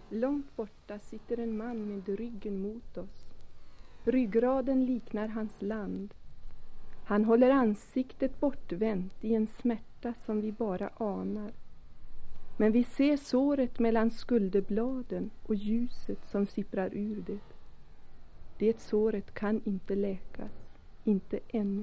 Långt borta sitter en man med ryggen mot oss. Ryggraden liknar hans land. Han håller ansiktet bortvänt i en smärta som vi bara anar. Men vi ser såret mellan skulderbladen och ljuset som sipprar ur det. Det såret kan inte läkas, inte ännu.